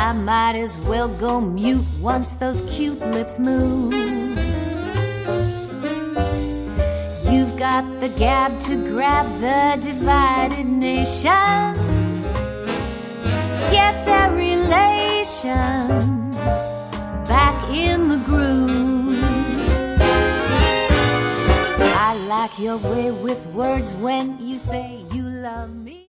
I might as well go mute once those cute lips move. You've got the gab to grab the divided nations, get their relations back in the groove. I like your way with words when you say you love me.